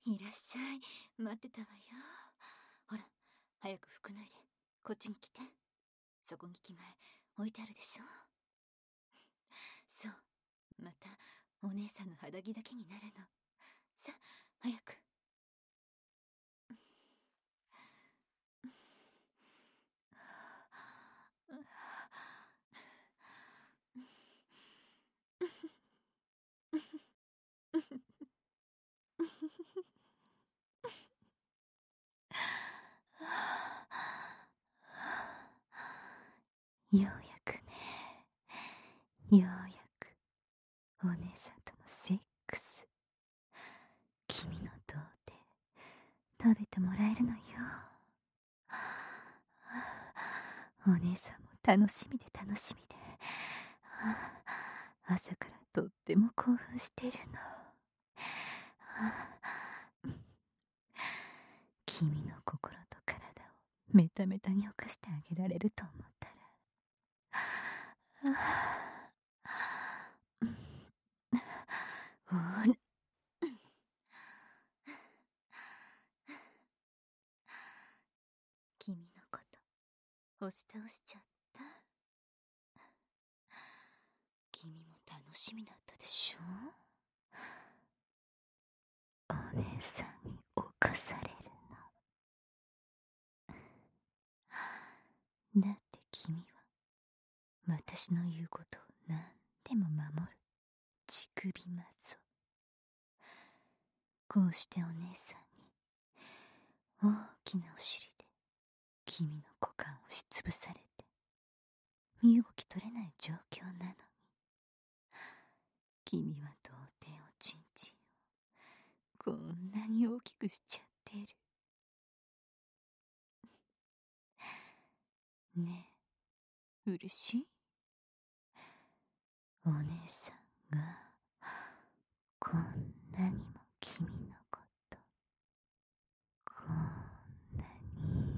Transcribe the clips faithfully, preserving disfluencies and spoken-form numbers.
いらっしゃい。待ってたわよ。ほら、早く服脱いで、こっちに来て。そこに着替え、置いてあるでしょ。そう、また、お姉さんの肌着だけになるの。さ、早く。ようやくね。ようやくお姉さんとのセックス、君の童貞食べてもらえるのよ。お姉さんも楽しみで楽しみで、朝からとっても興奮してるの。君の心と体をメタメタに犯してあげられると思ったら、ほら、君のこと押し倒しちゃった。君も楽しみだったでしょ。お姉さんに侵されるの。だって君は私の言うことを何でも守る乳首マゾ。こうしてお姉さんに大きなお尻で君の股間を押しつぶされて身動き取れない状況なのに、君は童貞おちんちんをこんなに大きくしちゃってる。ねえ、嬉しい？お姉さんがこんなにも君のことこんなに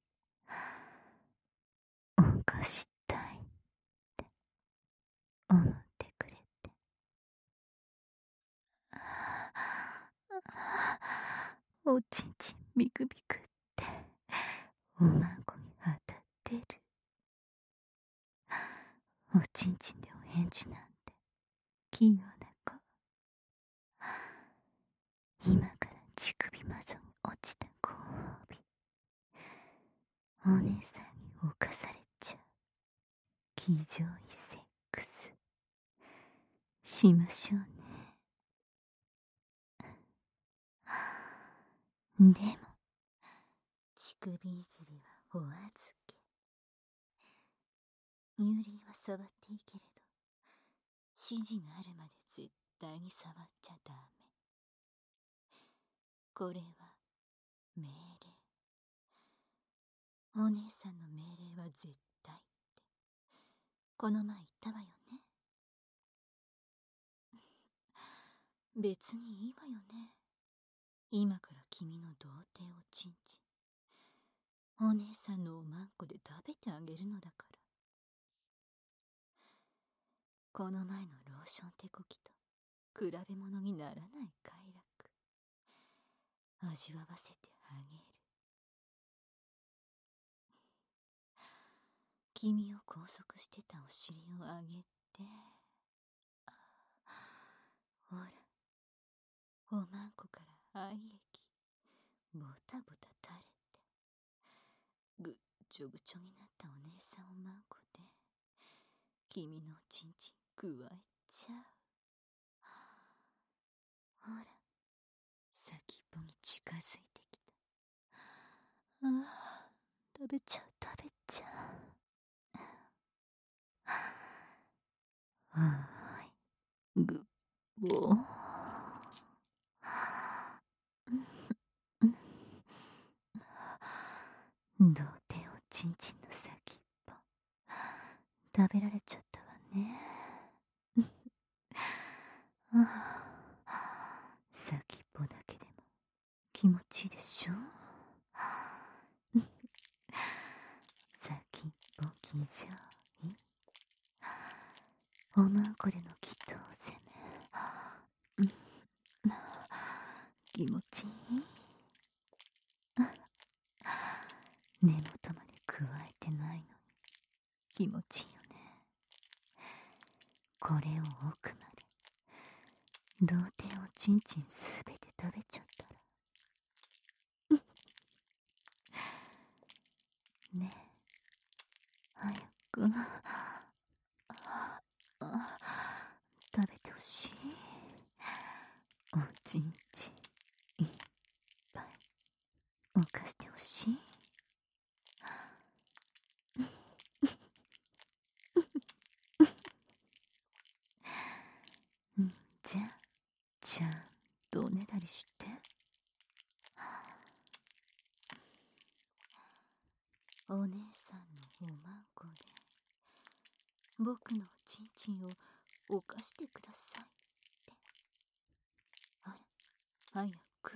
犯したいって思ってくれて。おちんちんビクビクっておまんこに当たってる。おちんちんでお返事なんて器用な子。今から乳首マゾに落ちたご褒美、お姉さんに侵されちゃう気上位セックスしましょうね。でも乳首いじりはお預け。乳輪は触っていいけれど、指示があるまで絶対に触っちゃダメ。これは命令。お姉さんの命令は絶対ってこの前言ったわよね。別にいいわよね。今から君の童貞おちんちんお姉さんのおまんこで食べてあげるのだから。この前のローション手こきと比べ物にならない快楽味わわせてあげる。君を拘束してたお尻を上げて、ほら、おまんこから愛液ボタボタ垂れて、ぐっちょぐちょになったお姉さんおまんこで君のおちんちんくわえちゃう。ほら、先っぽに近づいてきた。ああ、食べちゃう食べちゃう。はーい、ぐっぼー。童貞おちんちんの先っぽ食べられちゃったわね。先っぽだけでも気持ちいいでしょ。先っぽ騎乗位、おまんこでの祈祷攻め、気持ちいい奥まで童貞をちんちんすべて食べちゃったらねえ早く食べてほしい。おちんちんいっぱい犯してほしい。じゃあちゃんとおねだりして。お姉さんのおまんこで僕のおちんちんを犯してくださいって。あら早く。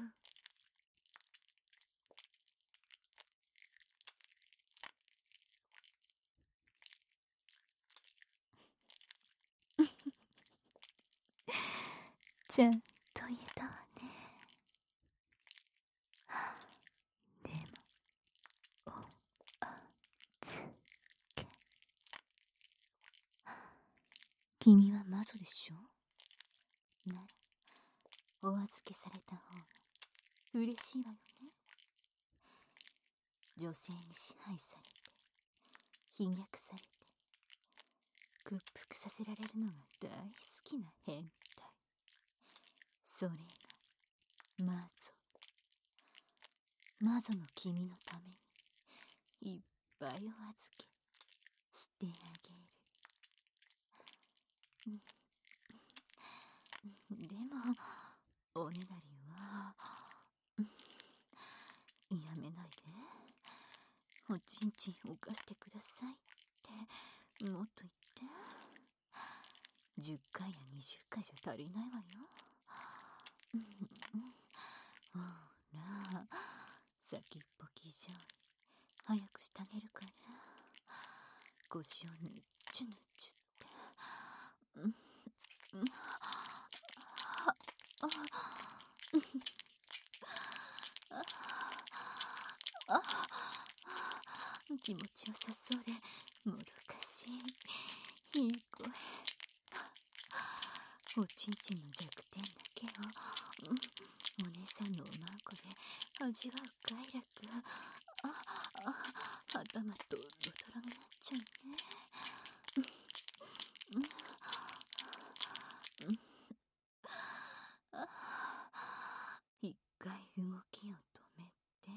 ちゃんと言えたわね。でもお預け。君は魔女でしょ。ならお預けされた方が嬉しいわよね。女性に支配されて貧虐されて屈服させられるのが大好きな変態。それが魔女。魔女の君のためにいっぱいお預けしてあげる。でもおねだりはやめないで。おちんちん犯してくださいってもっと言って。じゅっかいやにじゅっかいじゃ足りないわよ。ほら先っぽき上位早くしてあげるから腰をぬっちゅぬっちゅってうんうんあ気持ちよさそうでもどかしいいい声。おちんちんの弱点だけを、うん、お姉さんのおまんこで味わう快楽。ああ頭とろとろになっちゃうね。うんうんあ一回動きを止めて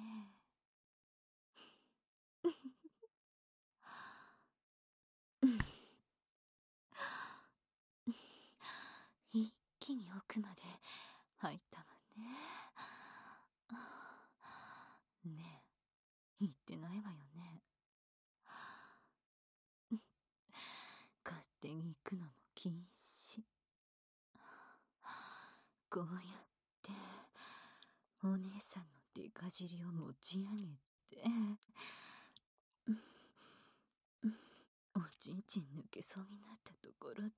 一気に奥まで入ったわね。ねえ言ってないわよね。勝手に行くのも禁止。こうやってお姉さんのデカ尻を持ち上げておちんちん抜けそうになったところで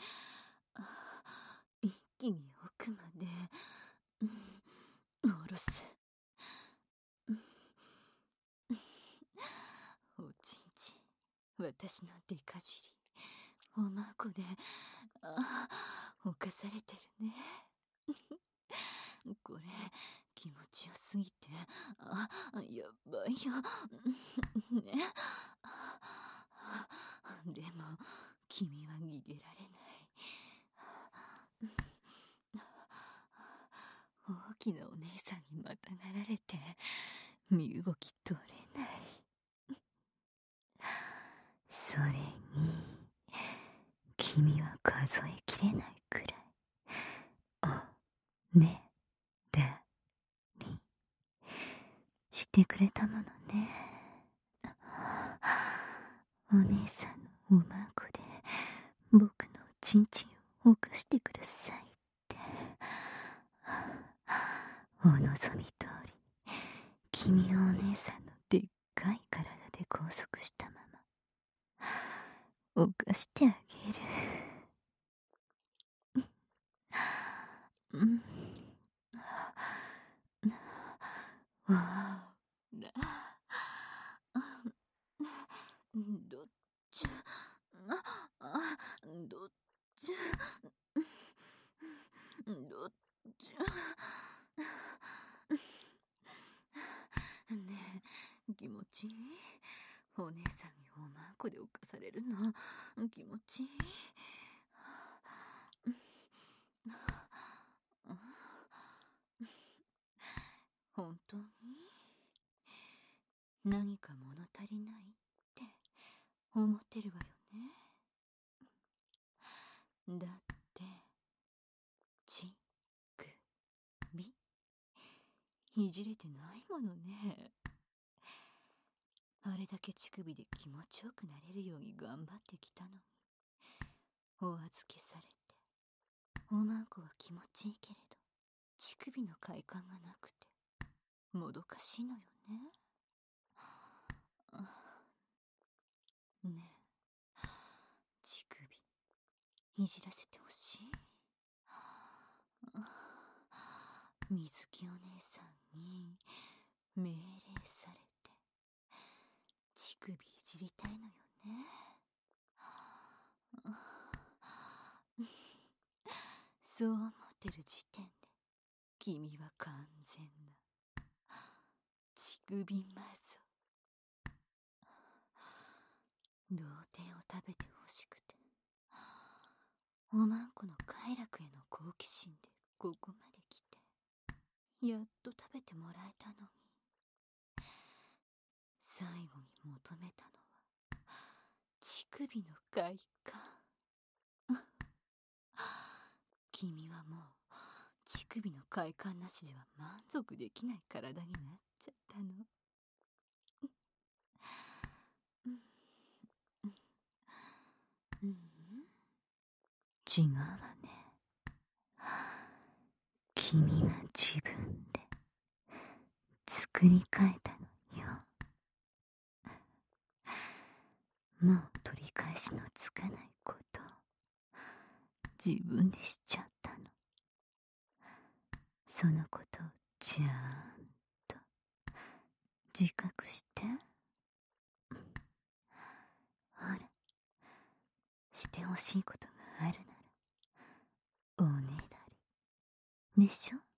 一気に奥まで下ろす。おちんちん私のデカ尻おまんこであ犯されてるね。これ気持ちよすぎてあやばいよね。でも君は逃げられない。大きなお姉さんにまたがられて身動き取れない。それに君は数えきれないくらいおねだりしてくれたものね。お姉さんのおまんこで僕のちんちんを犯してくださいってお望み通り君をお姉さんのでっかい体で拘束したまま犯してあげる。うんわあらどっちあどっちゅどっちゅねえ、気持ちいい？お姉さんにおまんこで犯されるの気持ちいい？本当に何か物足りないって思ってるわよね。だって乳首いじれてないものね。あれだけ乳首で気持ちよくなれるように頑張ってきたのに、お預けされておまんこは気持ちいいけれど乳首の快感がなくてもどかしいのよね。ねえ、乳首いじらせてほしい？水木お姉さんに命令されて乳首いじりたいのよね。そう思ってる時点で君は完全な乳首魔女。童貞を食べてほしくておまんこの快楽への好奇心でここまで来てやっと食べてもらえたのに、最後に求めたのは乳首の快感。君はもう乳首の快感なしでは満足できない体になっちゃったの。うん、違うわね。君が自分で作り変えたのよ。もう取り返しのつかないことを自分でしちゃったの。そのことをちゃんと自覚して。ほら、してほしいことがあるならおねだりでしょ。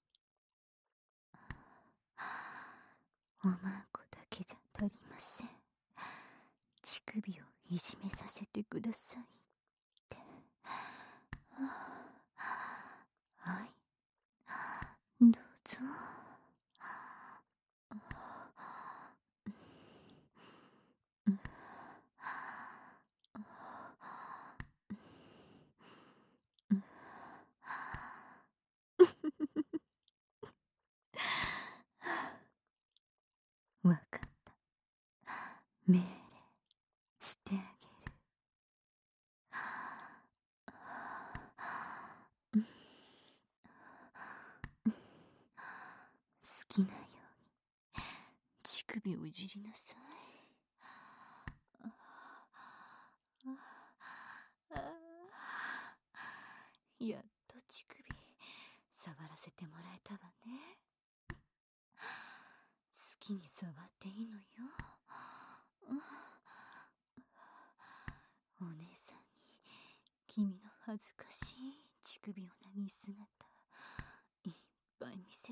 おまんこだけじゃ足りません。乳首をいじめさせてくださいって。はい、どうぞ。わかった。命令してあげる。好きなように乳首をいじりなさい。やっと乳首触らせてもらえたわね。好きに触っていいのよ。お姉さんに君の恥ずかしい乳首をなぎ姿いっぱい見せて。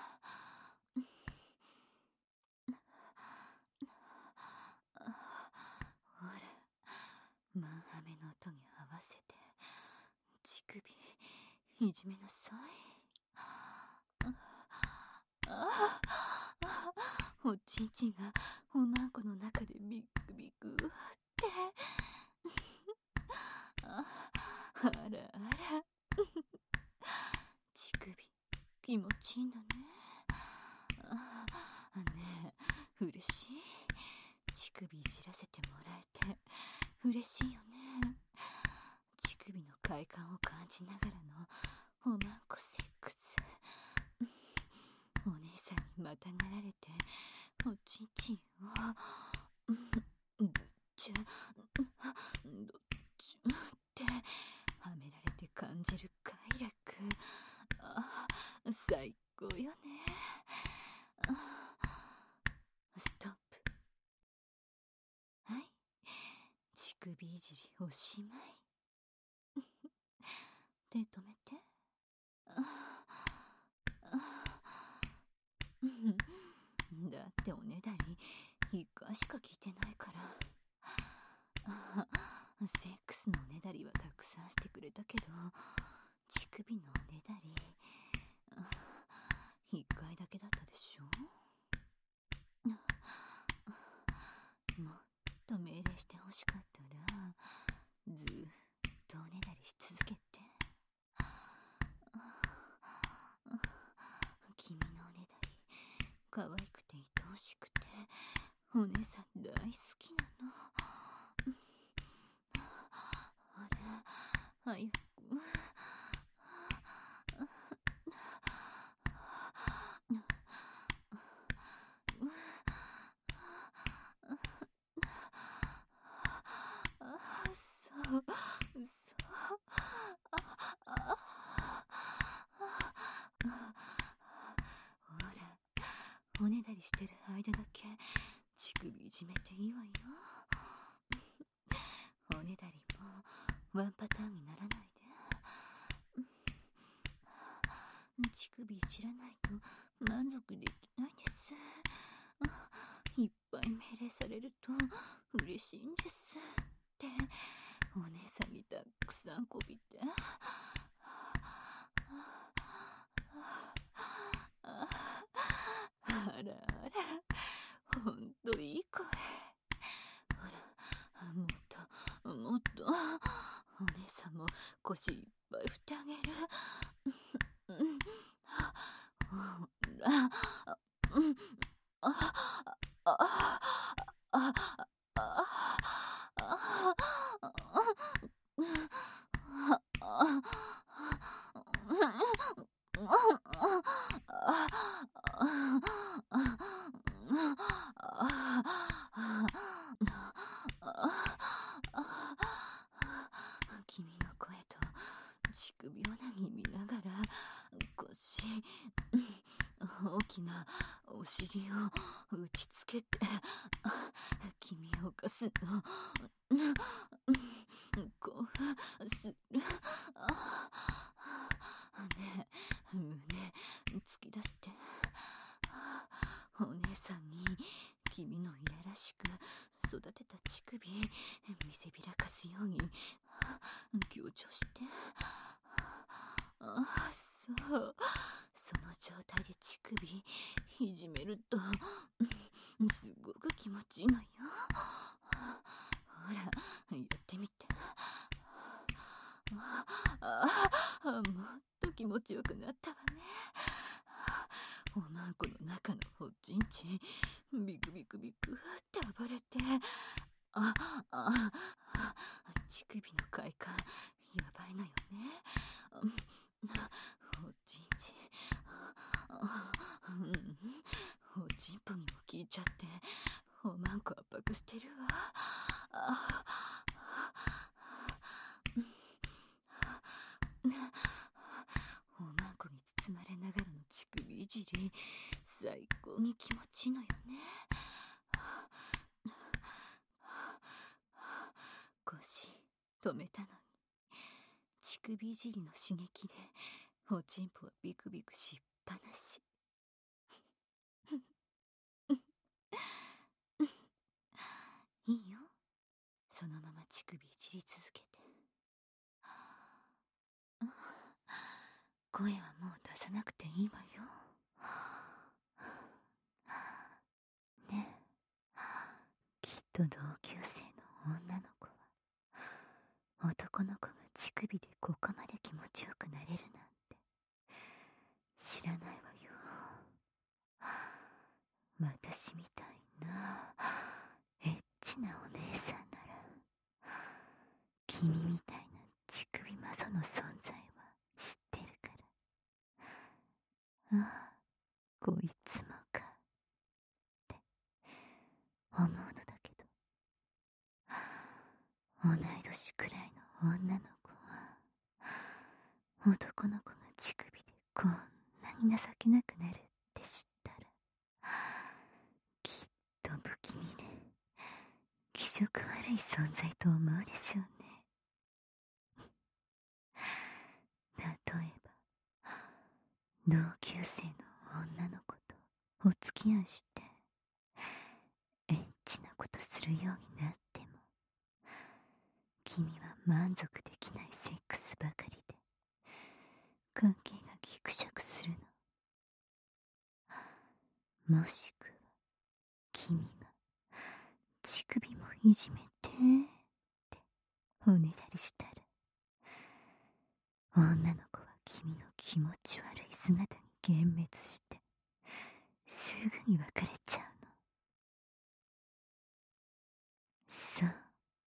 ほら、マンハメの音に合わせて乳首いじめなさい。ああ、おちんちんがおまんこの中でビクビクってあらあら乳首気持ちいいんだね。あねえ、嬉しい。乳首いじらせてもらえて嬉しいよね。乳首の快感を感じながらのおまんこセックス。お姉さんにまたがられておちんちんをどっちゅどっちゅってはめられて感じる快楽。あ最高よね。ストップ。はい、乳首いじりおしまい。 手止めて。だっておねだり一回しか聞いてないから。セックスのおねだりはたくさんしてくれたけど、乳首のおねだり一回だけだったでしょ。もっと命令してほしかったら、ずーっとおねだりし続けて。君のおねだり可愛くて愛おしくて、お姉さん大好きなの。あれ、早く。そう、そう。ほら、おねだりしてる間だけ乳首いじめていいわよ。おねだりもワンパターンにならないで。乳首いじらないと満足できないです。いっぱい命令されると嬉しいんですってお姉さんにたくさんこびて。あらあら、ほんといい声。ほら、もっともっとお姉さんも腰いっぱい振ってあげる。ほら、うん、あああ君の声と乳首をなぎ見ながら腰、大きなお尻を打ちつけて君を犯すの興奮する。ねえ、胸突き出してお姉さんに君のいやらしく育てた乳首見せびらかすように強調して。ああ、そう、その状態で乳首いじめるとすごく気持ちいいのよ。ほら、やってみて。ああ、もっと気持ちよくなったわね。おまんこの中のおちんちんビクビクビクって暴れて、ああ乳首の快感やばいのよね。おちんちん、うん、おちんぽにも効いちゃっておまんこ圧迫してるわ。あおまんこに包まれながらの乳首いじり最高に気持ちいいのよね。腰止めたのに乳首いじりの刺激でおちんぽはビクビクしっぱなし。いいよ、そのまま乳首いじり続けて。声はもう出さなくていいわよ。ねえ、きっと同級生の女の子は男の子が乳首でここまで気持ちよくなれるなんて知らないわよ。私みたいなエッチなお姉さんなら君みたいな乳首マゾの存在は知ってるから。ああ、こいつもかって思うのだけど、同い年くらいの女の子は男の子が乳首でこんなに情けなくなるって知ったらきっと不気味で気色悪い存在と思うでしょうね。 同級生の女の子とお付き合いしてエッチなことするようになっても、君は満足できないセックスばかりで関係がギクシャクするの。もしくは君が乳首もいじめてっておねだりしたら、女の子は君の気持ち悪い姿に幻滅してすぐに別れちゃうの。そう、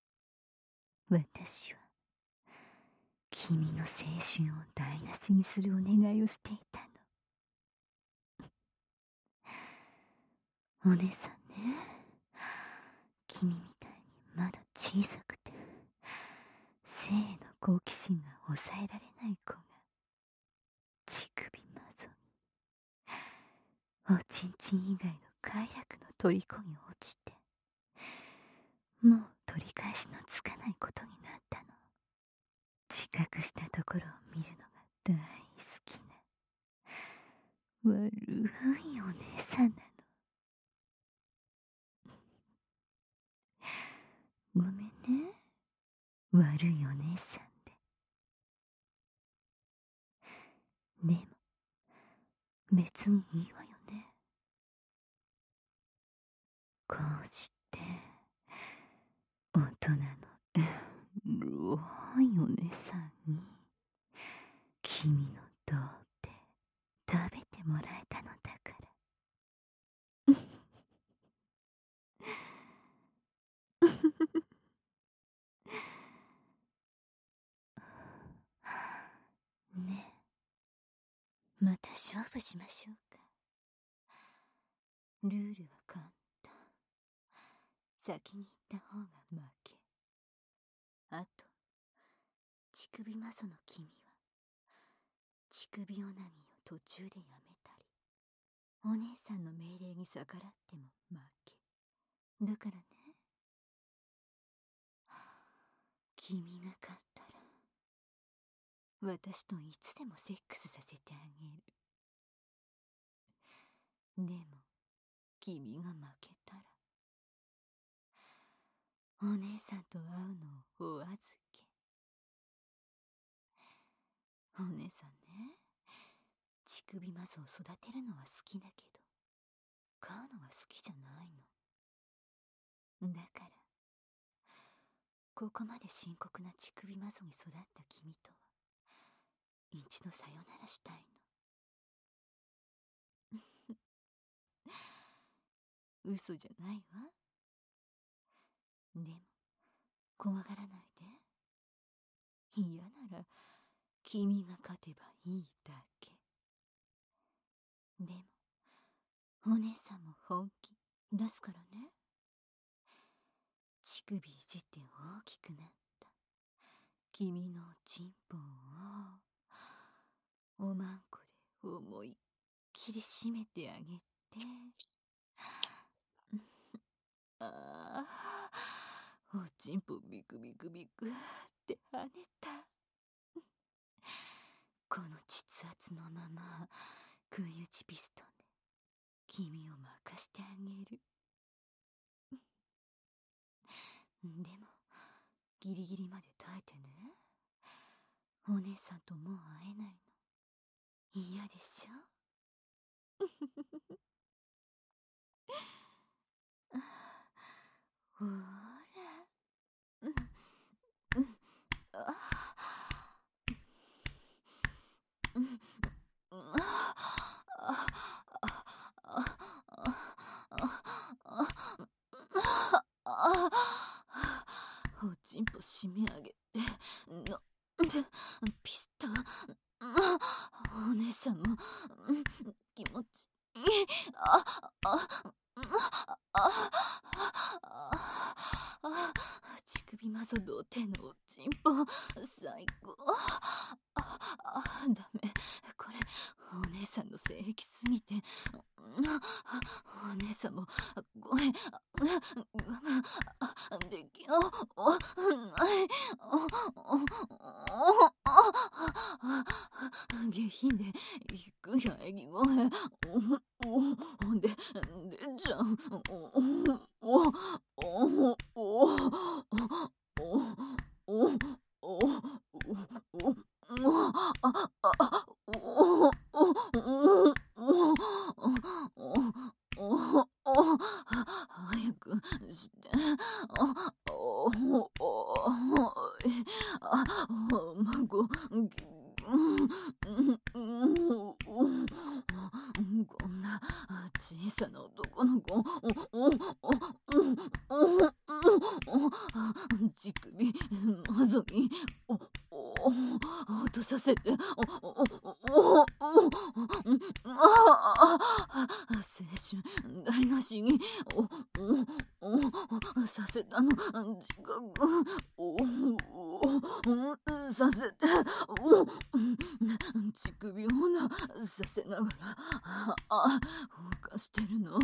私は君の青春を台無しにするお願いをしていたの。お姉さんね、君みたいにまだ小さくて性への好奇心が抑えられない子が乳首マゾにおちんちん以外の快楽の虜に落ちて、もう取り返しのつかないことになったの。自覚したところを見るのが大好きな悪いお姉さんなの。ごめんね、悪いお姉さんで。でも別にいいわよね。こうして大人のローいお姉さんに君の童貞食べてもらえたのだから。ねえ、また勝負しましょうか。ルールは簡単。先に行った方が負け。あと、乳首マゾの君は乳首オナニーを途中でやめたり、お姉さんの命令に逆らっても負け。だからね、君が勝ったら私といつでもセックスさせてあげる。でも君が負けたらお姉さんと会うのをお預け。お姉さんね、乳首マゾを育てるのは好きだけど飼うのが好きじゃないの。だからここまで深刻な乳首マゾに育った君とは一度さよならしたいの。嘘じゃないわ。でも怖がらないで。嫌なら君が勝てばいいだけ。でもお姉さんも本気出すからね。乳首いじって大きくなった君のチンポをおまんこで思いっきり締めてあげて。ああ、おちんぽビクビクビクって跳ねた。この膣圧のまま食い打ちピストンで君を任してあげる。でもギリギリまで耐えてね。お姉さんともう会えないの嫌でしょ。ほら、うんうん、あうんおちんぽ締め上げてのピストン。お姉さんも気持ちいい。ああああ乳首マゾ童貞のおちんぽ最高。ああダメ、これお姉さんの性癖すぎて。お姉さんもごめん、我慢できない。 下品で低い喘ぎ声。おおで、出ちゃう。おおおおおおおおおああおおおおおお早くして。あおおあ孫こんな小さな男の子、乳首まぞに落とさせて、青春台無しにさせたの自覚させて、乳首をなさせながらふかしてるの。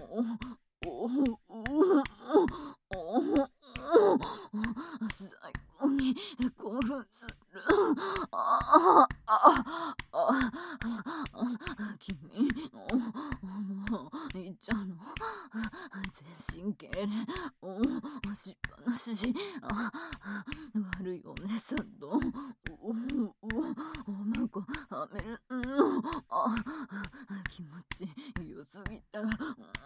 最後に興奮する。ああ君もういっちゃうの？全身痙攣しっぱなし。悪いお姉さんとお婿はめるの気持ち良すぎたらも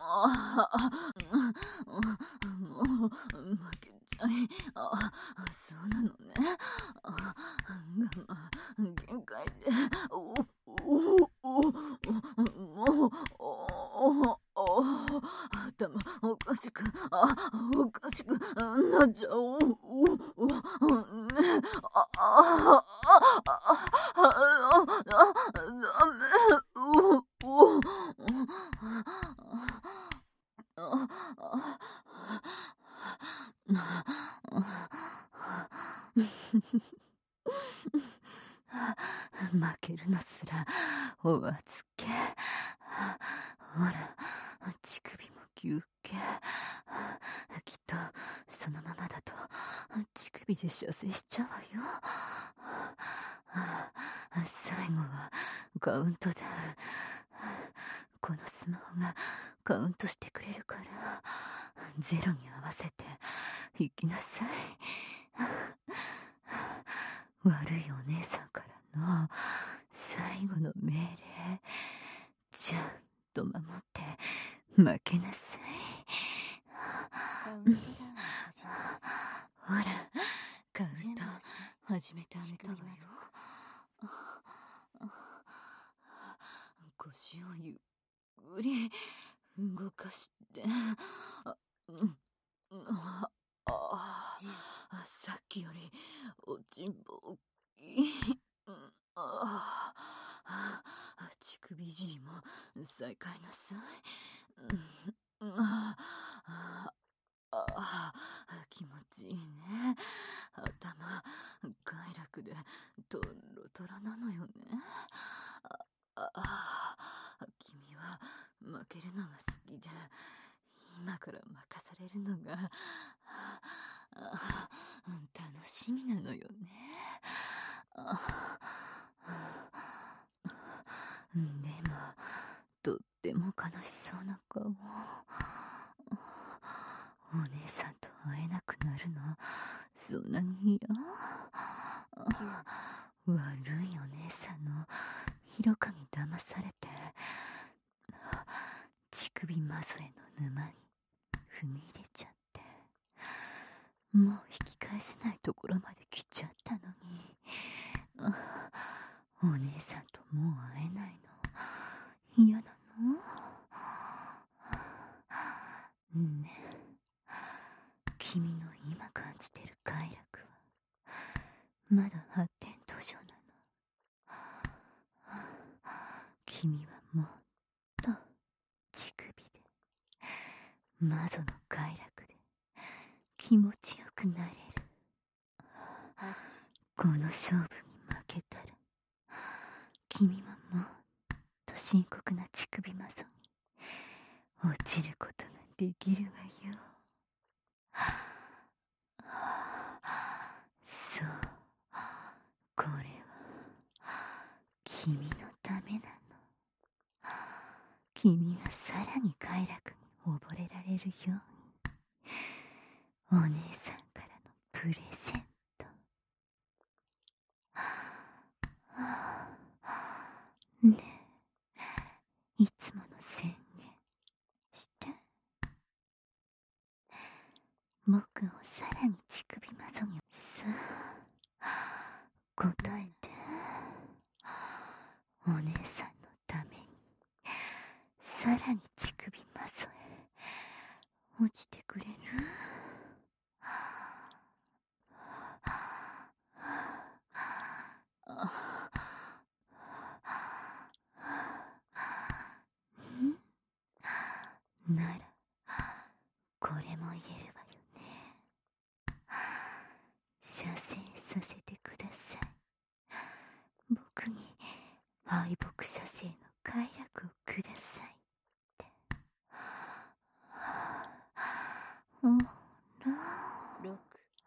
う負けちゃい。あそうなのね。我慢限界でおおおもう頭おかしくあおかしくなっちゃう。ねあああダメ。うう負けるのすらお預け。ほら乳首も休憩。きっとそのままだと乳首で射精しちゃうわよ。最後はカウントダウン。このスマホがカウントしてくれるからゼロに合わせて行きなさい。悪いお姉さんからの最後の命令ちゃんと守って負けなさい。 カウントダウン始めます。 ほらカウント始めてあげたわよ。腰をゆっくり動かして。あ、うんああさっきよりおちんぽ大きい。ああ乳首いじりも再開なさい。ああ気持ちいいね。頭快楽でトロトロなのよね。ああ君は負けるのが好きで今から任されるのが楽しみなのよね。でもとっても悲しそうな顔。お姉さんと会えなくなるのそんなに嫌？悪いお姉さんのひろかに騙されて乳首まずれの沼に踏み入れちゃって、もう引き返せないところまで来ちゃったのに、お姉さんともう会えないの嫌なの？ねえ、君の今感じてる快楽はまだ発展途上なの。君はもっと乳首でマゾの快楽で気持ちよくなれる。この勝負に負けたら君はもっと深刻な乳首マゾに落ちることができるわよ。そう、これは君のためなの。君がさらに快楽に溺れられるように、お姉さんからのプレゼント。ねえ、いつもの宣言して。僕をさらに乳首まぞに。さあ、答えて。お姉さんのためにさらに乳首まぞへ落ちてくれる？ならこれも言えるわよね。射精させてください。僕に敗北射精の快楽をくださいって。ほら。 六。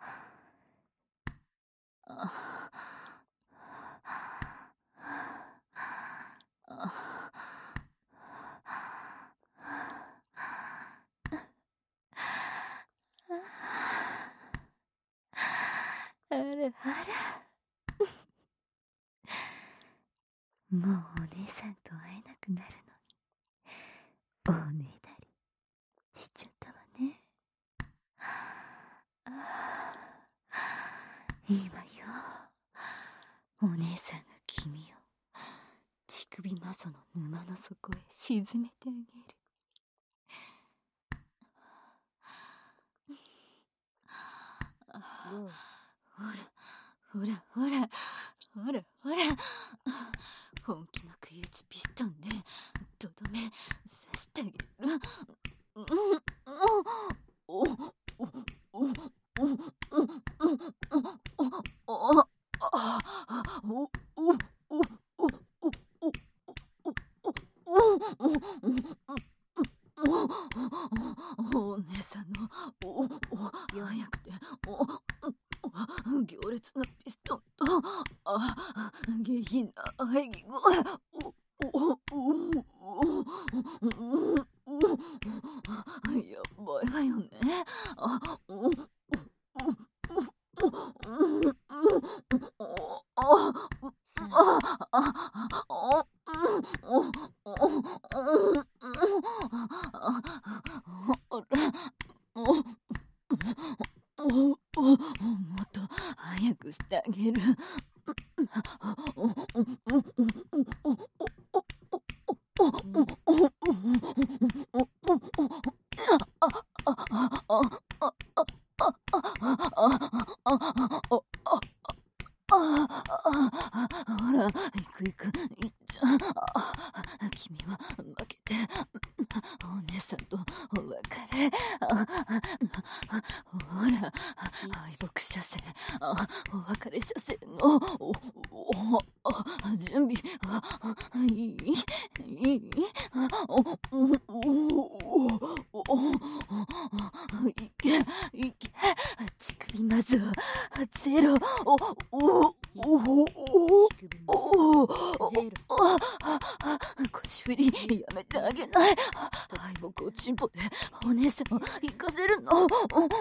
あらあら。もうお姉さんと会えなくなるのに、おねだりしちゃったわね。いいわよ。お姉さんが君を乳首マゾの沼の底へ沈めてあげる。 五。 ほらほらほらほらほら、本気の食い打ちピストンでとどめ刺してあげる。うんうんおおおおおお姉さんのおお速くてお強烈なピストンとあ下品な喘ぎ声。おおやばいわよね。あおもっと早くしてあげる。ほら、行く行く、行っちゃ。君は負けて、お姉さんとお別れ。ほら、敗北射精、お別れ射精の準備はいいいいいけいけ、乳首まずゼロ。おおおお腰振りやめてあげない。敗北をチンポでお姉さんを行かせるの。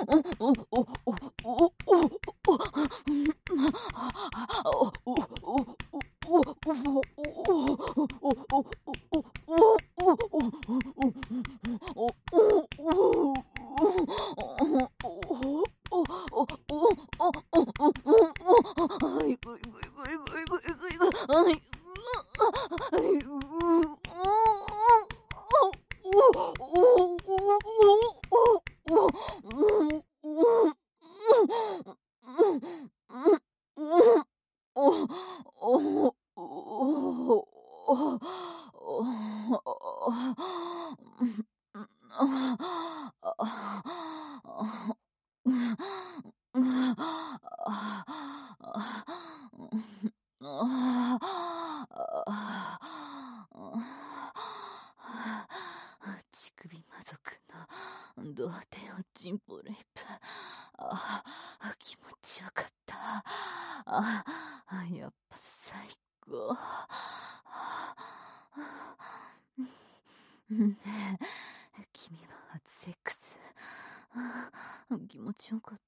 乳首魔族の童貞をチンポレイプ。ああ、気持ちよかった。ああ、やっぱ最高。 君は初セックス気持ちよかった。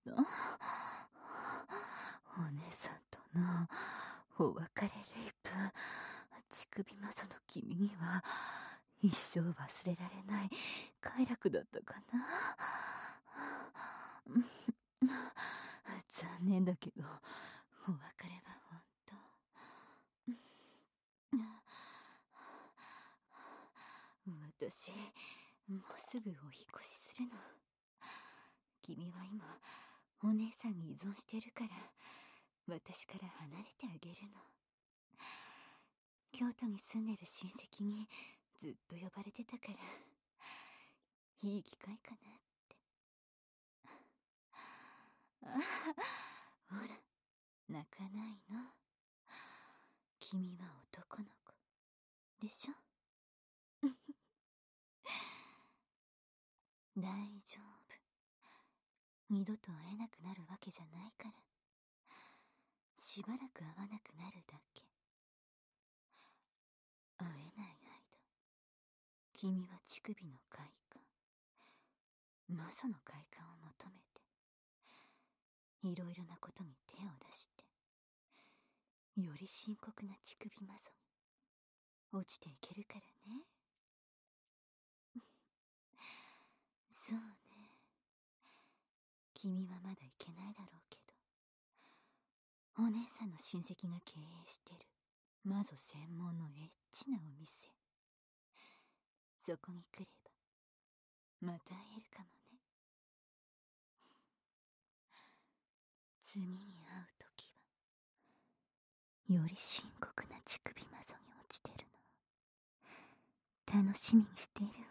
お姉さんとのお別れレイプ、乳首マゾの君には一生忘れられない快楽だったかな。残念だけどお別れは本当。私もうすぐお引越しするの。君は今お姉さんに依存してるから私から離れてあげるの。京都に住んでる親戚にずっと呼ばれてたからいい機会かなって。あほら泣かないの。君は男の子でしょ。大丈夫。二度と会えなくなるわけじゃないから。しばらく会わなくなるだけ。会えない間、君は乳首の快感、マゾの快感を求めて、いろいろなことに手を出して、より深刻な乳首マゾに落ちていけるからね。そうね。君はまだ行けないだろうけど、お姉さんの親戚が経営してるマゾ専門のエッチなお店、そこに来ればまた会えるかもね。次に会うときはより深刻な乳首マゾに落ちてるの楽しみにしているわ。